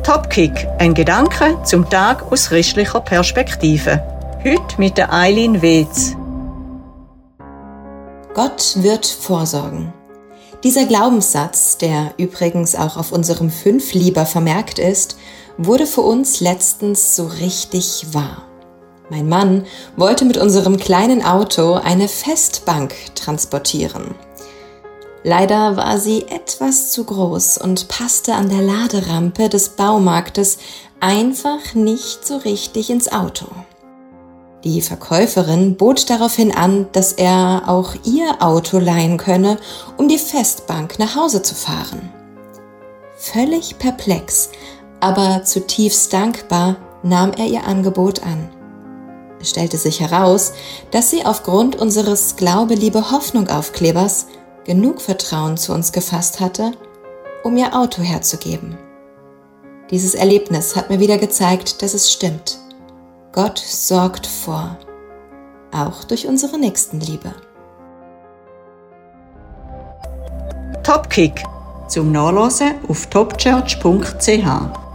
Topkick, ein Gedanke zum Tag aus christlicher Perspektive. Heute mit der Eileen Wetz. Gott wird vorsorgen. Dieser Glaubenssatz, der übrigens auch auf unserem 5-Lieber vermerkt ist, wurde für uns letztens so richtig wahr. Mein Mann wollte mit unserem kleinen Auto eine Festbank transportieren. Leider war sie etwas zu groß und passte an der Laderampe des Baumarktes einfach nicht so richtig ins Auto. Die Verkäuferin bot daraufhin an, dass er auch ihr Auto leihen könne, um die Festbank nach Hause zu fahren. Völlig perplex, aber zutiefst dankbar nahm er ihr Angebot an. Es stellte sich heraus, dass sie aufgrund unseres Glaube-Liebe-Hoffnung-Aufklebers genug Vertrauen zu uns gefasst hatte, um ihr Auto herzugeben. Dieses Erlebnis hat mir wieder gezeigt, dass es stimmt. Gott sorgt vor, auch durch unsere Nächstenliebe. Topkick zum Nachlesen auf topchurch.ch.